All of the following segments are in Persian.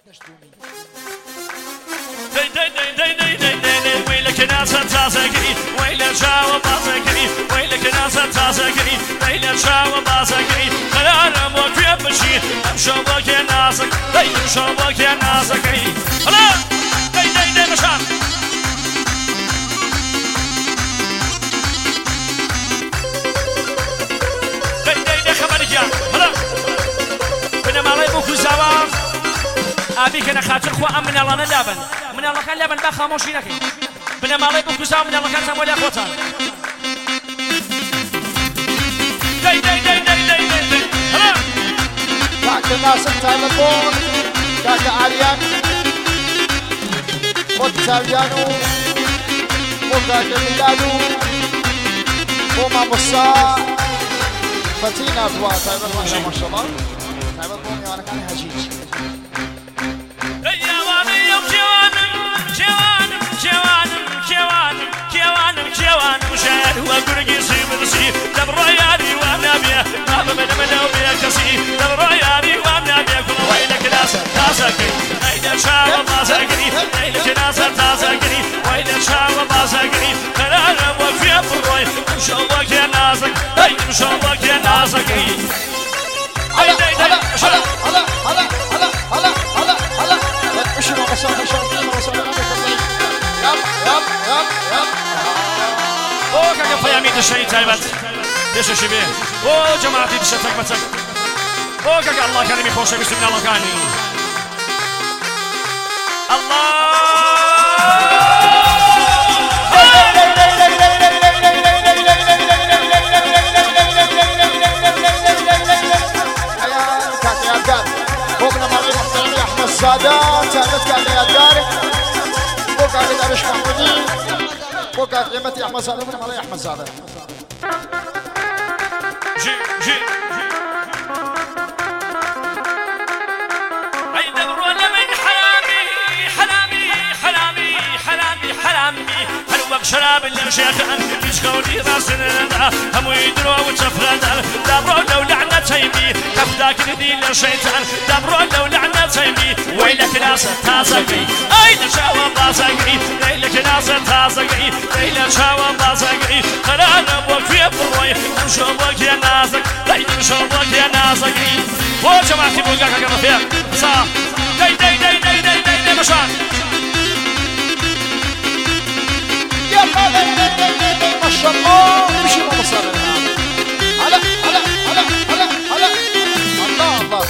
ويلك ناسا تازقري ويلك شاو بازقري ويلك ناسا تازقري ويلك شاو بازقري خلال ابوك يبشي امشو بك يا ناسك امشو بك يا ناسكري هلا دي مشان دي خبرك يا هلا بنا مالي بوكو زوار ابي كان خاطر خو من الله ندابن من الله كان لبن با خاموشي نكي بنا مالي بوكو زوار من الله كان سامولي اخوتان دي هلا كاك الناس التلفون كاك عريان وتساليانو وكاك ميلادو وما بصا فتينا ابوا تايبر ما شاء الله تايبر بومي وانا كان هجيج مشاهد وقرقي سيبرسي دبرياني وامنابيه ما بمنو بيه كسي دبرياني وامنابيه كل ويلك ناس تاسكري ويلك شاو بازكري ويلك ناس تاسكري ويلك شاو بازكري خلال وفي بروي مشوبك يا ناسك مشوبك يا ناسكري هلا هلا هلا هلا هلا هلا هلا هلا هلا مش ما وصلنا يب او كاكا فيامي دشي تايبت دش شبيه او جماعتي دشتك بتك او كاكا الله كريم خوش بسم الله كاني الله السادات تعبت قاعد يا داري وقاعد يدرش محمودي وقاعد قيمتي احمد زاده من علي احمد زاده جي اي دبر ولا من حرامي حلوك شراب اللي شيخ انت تشكوني راسنا هم يدروا وتفرد دبروا لو لعنه تيمي تفداك ندي للشيطان دبروا لو لعنه تيمي ويلك ناس تازقي اي شاو بازقي ويلك ناس تازقي ويلك شاو بازقي خلال ابوك في بروي امشو بك يا نازك امشو بك يا نازقي هو جماعتي بوقاك كما فيها صح دي مشان يا ما شاء الله مشي ما وصل هلا هلا هلا هلا هلا الله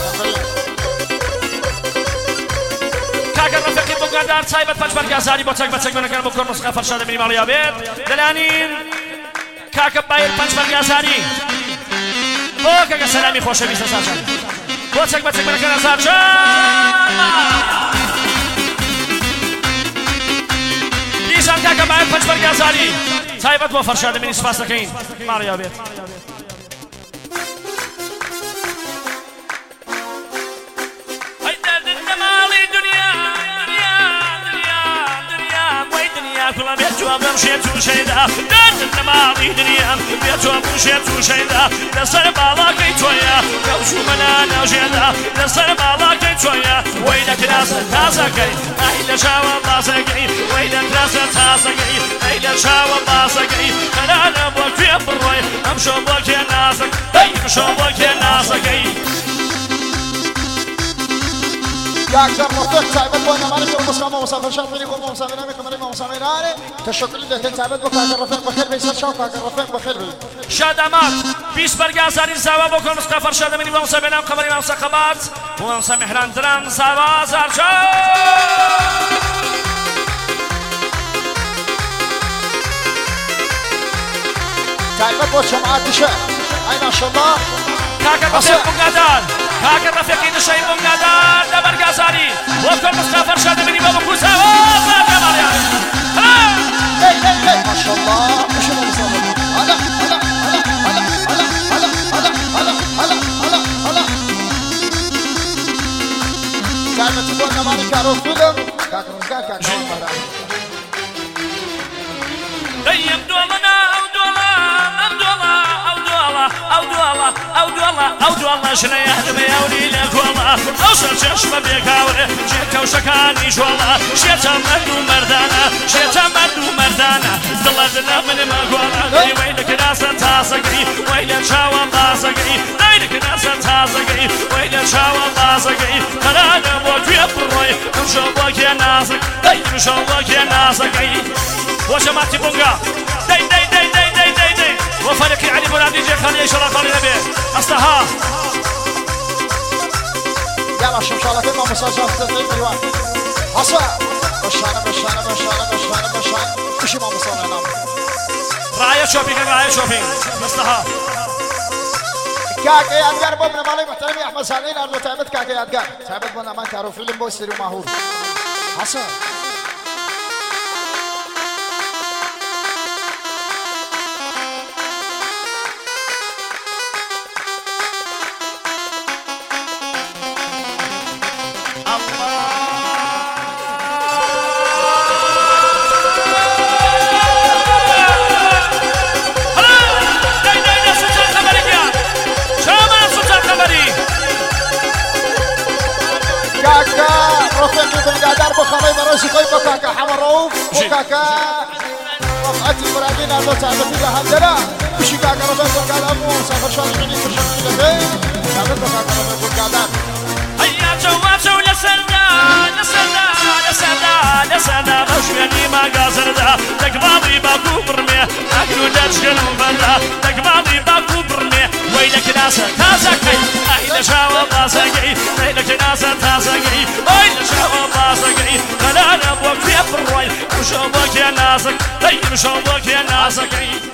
كاكا رفيقي بوغادار تايبت بجبر غازاري بوتك بتك من كان بكون نسخه فرشاده من ماليا بيت دلانين كاكا باير بجبر غازاري او كاكا سلامي خوش بيس اساسا بوتك بتك من كان اساسا ديشان كاكا باير بجبر غازاري تايبت بو فرشاده من اسفاس كاين ماليا بيت كل بيتوا بمشيت وشيدا دد الماضي دنيا بيتوا بمشيت وشيدا نصر بالاكي تويا لو منا نجدا نصر بالاكي تويا ويلك ناس تازقي ايلا شاو بازقي ويلك ناس تازقي ايلا شاو بازقي انا ابوك في بروي امشو بك يا ناسك امشو بك يا ناسكي كاكسر مفتوح تعبت وانا مالك المسلمة وصافر شرطي لكم ومسامينا بكم ريما ومسامينا تشكر لله تعبت بكاكر رفيق بخير بيسر شو كاكر رفيق بخير بي شادمات بيس برقازاري زاوا بكم مصطفى شادمني ومسامينا قمرنا وسقبات ومسامح راندران زاوا زارشو تعبت وشمعات دشاء اي ما شاء الله كاكر رفيق بقادار كاكر رفيقي دشاء بقادار دبر قازاري وكل مصطفى شادمني ومكو زاوا زارشو ما شاء الله مش المسامة هلا هلا هلا هلا هلا هلا هلا هلا هلا هلا كانت تقولنا مالك عروف فيلم كاكر رزقان كاكر ديم دولنا او دولا شنو يهدم يا ولي لك والله اوصل شش ما بيك اوري جيت كوشكاني جوالا شيتا مردو مردانا شيتا مردو مردانا دلنا من ما قوالا ويلك ناس تاسقي ويلك شاوا باسقي ويلك ناس تاسقي ويلك شاوا باسقي خلانا بوك يبروي وشوبك يا ناسك دايم شوبك يا ناسقي وشماتي بونغا داي داي داي داي داي داي داي وفريق علي بولادي جي خلي يشرف علي نبي اصلها يلا شوف شغلة كلمة مساجات تدريب الوان حصا بشانة بشانة بشانة بشانة بشانة وشي ما مصانة نام راية شوبينج راية شوبينج مصلحة كاكي أدقار بومنا مالي محترمي أحمد سالين أرلو تعبت كاكي أدقار تعبت بونا ما كارو فيلم بوستري وماهور حصا رفيقي بالقادر بخري براسي قيمة كاكا حمر روف وكاكا رفعت المرادين اللو تعبت لها هندلا بشي كاكا رفيق بالقادر وسافر شارعيني كرشاني لفين تعبت كاكا رفيق بالقادر هيا جواب لسنا لسنا لسنا لسنا مشيني ما قاصر ذا تقباضي باكو برمي اكلو داتشكن وفلا تقباضي باكو برمي ويلك ناس تاسكي اين شاوى باسكي ويلك ناس تاسكي اين شاوى باسكي خلانا بوك في الروي وشوبك يا ناسك طيب شوبك يا ناسكي